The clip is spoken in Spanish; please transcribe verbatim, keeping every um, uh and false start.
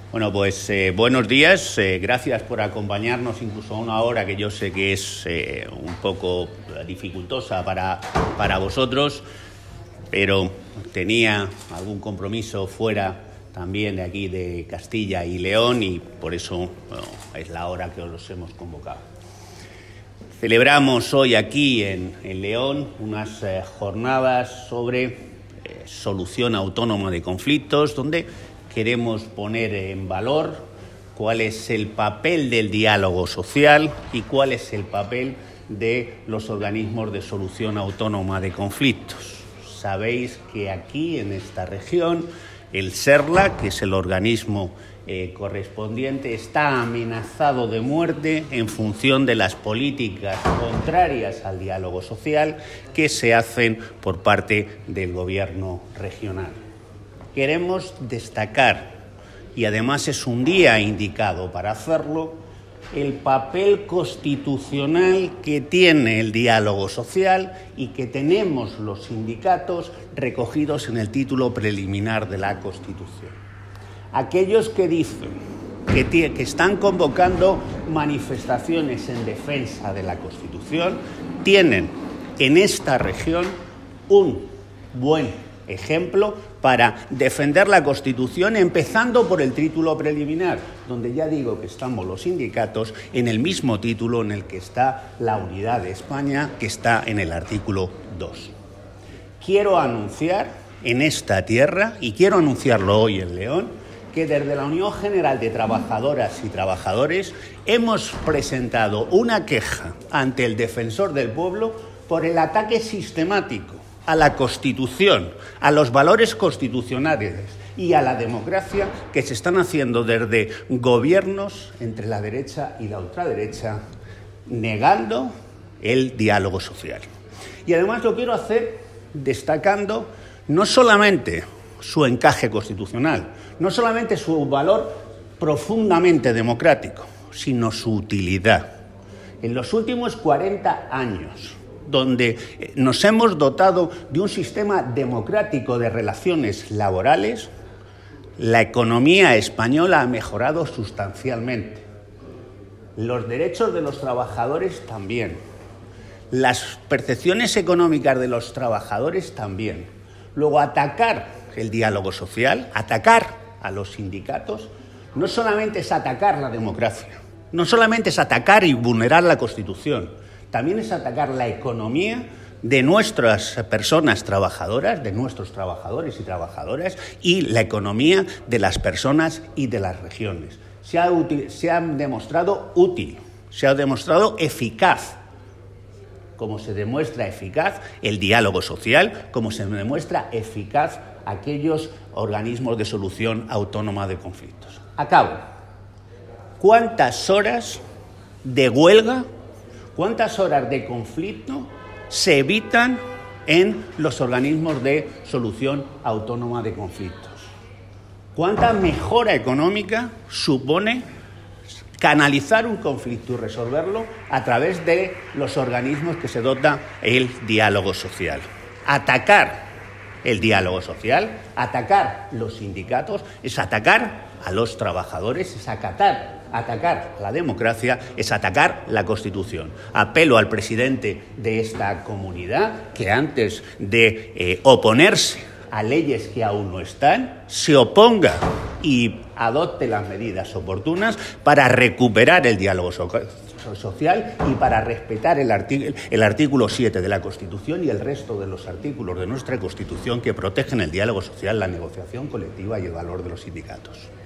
Bueno, pues eh, buenos días, eh, gracias por acompañarnos incluso a una hora que yo sé que es eh, un poco dificultosa para, para vosotros, pero tenía algún compromiso fuera también de aquí de Castilla y León y por eso bueno, es la hora que os hemos convocado. Celebramos hoy aquí en, en León unas eh, jornadas sobre eh, solución autónoma de conflictos, donde queremos poner en valor cuál es el papel del diálogo social y cuál es el papel de los organismos de solución autónoma de conflictos. Sabéis que aquí, en esta región, el SERLA, que es el organismo eh, correspondiente, está amenazado de muerte en función de las políticas contrarias al diálogo social que se hacen por parte del gobierno regional. Queremos destacar, y además es un día indicado para hacerlo, el papel constitucional que tiene el diálogo social y que tenemos los sindicatos recogidos en el título preliminar de la Constitución. Aquellos que dicen que, t- que están convocando manifestaciones en defensa de la Constitución tienen en esta región un buen ejemplo para defender la Constitución, empezando por el título preliminar, donde ya digo que estamos los sindicatos en el mismo título en el que está la unidad de España, que está en el artículo dos. Quiero anunciar en esta tierra, y quiero anunciarlo hoy en León, que desde la Unión General de Trabajadoras y Trabajadores hemos presentado una queja ante el Defensor del Pueblo por el ataque sistemático a la Constitución, a los valores constitucionales y a la democracia que se están haciendo desde gobiernos entre la derecha y la ultraderecha, negando el diálogo social. Y además lo quiero hacer destacando no solamente su encaje constitucional, no solamente su valor profundamente democrático, sino su utilidad. En los últimos cuarenta años, donde nos hemos dotado de un sistema democrático de relaciones laborales, la economía española ha mejorado sustancialmente. Los derechos de los trabajadores también. Las percepciones económicas de los trabajadores también. Luego, atacar el diálogo social, atacar a los sindicatos, no solamente es atacar la democracia, no solamente es atacar y vulnerar la Constitución, también es atacar la economía de nuestras personas trabajadoras, de nuestros trabajadores y trabajadoras, y la economía de las personas y de las regiones. Se ha, util- se ha demostrado útil, se ha demostrado eficaz, como se demuestra eficaz el diálogo social, como se demuestra eficaz aquellos organismos de solución autónoma de conflictos. Acabo. ¿Cuántas horas de huelga, cuántas horas de conflicto se evitan en los organismos de solución autónoma de conflictos? ¿Cuánta mejora económica supone canalizar un conflicto y resolverlo a través de los organismos que se dota el diálogo social? Atacar el diálogo social, atacar los sindicatos, es atacar a los trabajadores, es acatar, atacar la democracia, es atacar la Constitución. Apelo al presidente de esta comunidad que antes de eh, oponerse a leyes que aún no están, se oponga y adopte las medidas oportunas para recuperar el diálogo so- social y para respetar el, artic- el artículo siete de la Constitución y el resto de los artículos de nuestra Constitución que protegen el diálogo social, la negociación colectiva y el valor de los sindicatos.